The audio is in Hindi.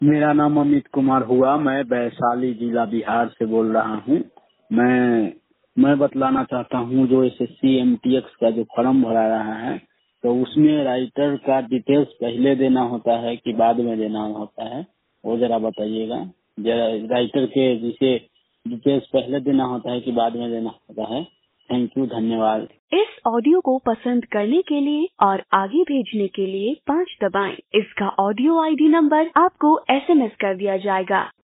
मेरा नाम अमित कुमार हुआ। मैं वैशाली जिला बिहार से बोल रहा हूँ। मैं बतलाना चाहता हूँ जो एसएससी एमटीएक्स का जो फॉर्म भरा रहा है तो उसमें राइटर का डिटेल्स पहले देना होता है कि बाद में देना होता है, वो जरा बताइएगा। जरा राइटर के जिसे डिटेल्स पहले देना होता है कि बाद में देना होता है। थैंक यू, धन्यवाद। इस ऑडियो को पसंद करने के लिए और आगे भेजने के लिए 5 दबाएं। इसका ऑडियो आईडी नंबर आपको एसएमएस कर दिया जाएगा।